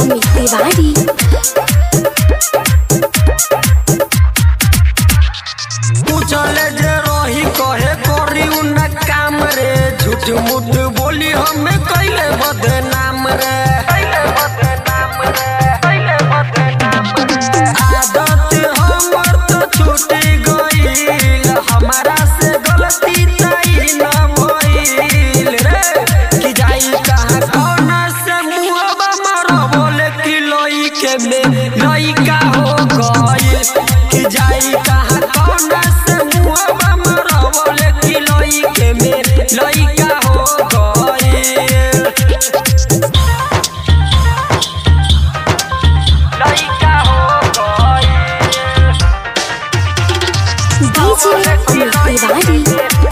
अमित तिवारी। चले जे रही कहे करी उन काम रे, झूठ मूठ बोली हमें कैले बदनाम रे। आदत हमर तो छूट गईल, हमारा से गलती नहीं न भइल रे। कि जाई कहाँ कौन से मुहबा मारो बोले कि लइके में लइका हो गईल। कि जाई कहाँ कौन से मुहबा मारो बोले कि लइके में लइका हो गईल। लइका हो गईल। डीजे अमित तिवारी।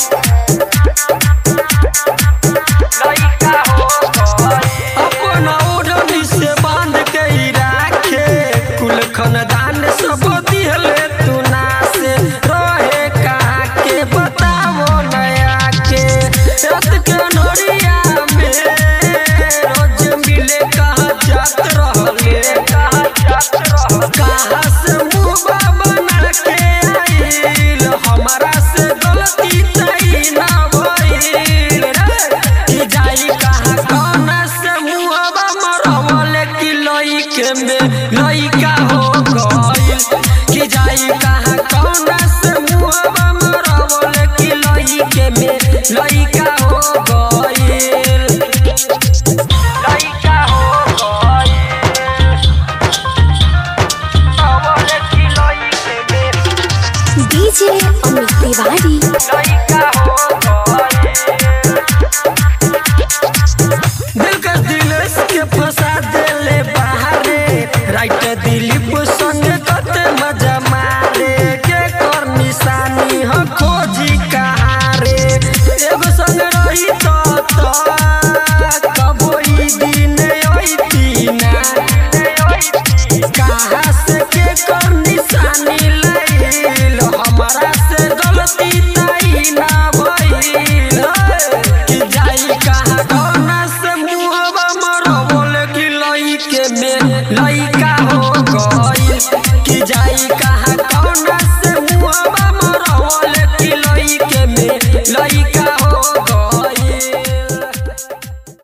अपना ओढ़नी से बांध के ही राखे, कुल खानदान सब दिहले तू ना से। रहे कहाँ के बतावो नया के, रात के नोरिया में रोज मिले कहाँ जात रहले। कहाँ से मुँह बना के आइल, हमारा से गलती नहीं ना भइल रे। कि जाई कहाँ कौन से मुहबा मरवले कि लइके में लइका हो गईल। कि जाई कहाँ कौन से मुहबा मरवले कि लइके में लइका हो गईल। लइका हो गईल। मरवले कि लइके में डीजे अमित तिवारी। लइका हो गईल। दिल का दिलेस के फंसा देले बाहरे, राइट दिलीप संग कते मजा मारे। के कर निशानी हो खोजी कहाँ रे, एगो संग रही तो कबो ई दिन अइती ना। कहाँ से के कर निशानी लइल, हमारा से गलती नहीं ना भइल। कि जाई कहाँ